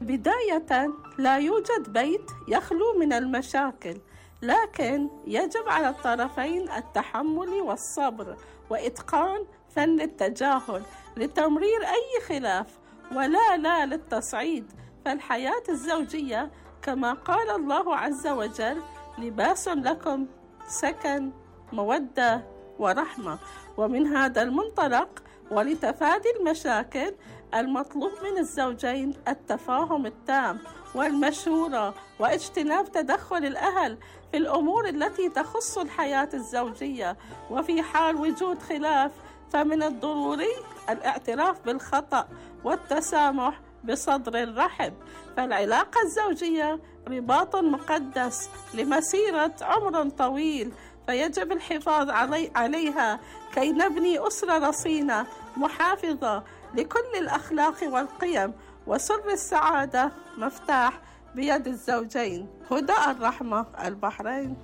بداية، لا يوجد بيت يخلو من المشاكل، لكن يجب على الطرفين التحمل والصبر وإتقان فن التجاهل لتمرير أي خلاف، لا للتصعيد. فالحياة الزوجية كما قال الله عز وجل: لباس لكم، سكن، مودة ورحمة. ومن هذا المنطلق ولتفادي المشاكل، المطلوب من الزوجين التفاهم التام والمشورة واجتناب تدخل الأهل في الأمور التي تخص الحياة الزوجية. وفي حال وجود خلاف، فمن الضروري الاعتراف بالخطأ والتسامح بصدر رحب. فالعلاقة الزوجية رباط مقدس لمسيرة عمر طويل، فيجب الحفاظ عليها كي نبني أسرة رصينة محافظة لكل الأخلاق والقيم. وسر السعادة مفتاح بيد الزوجين. هدى الرحمة، البحرين.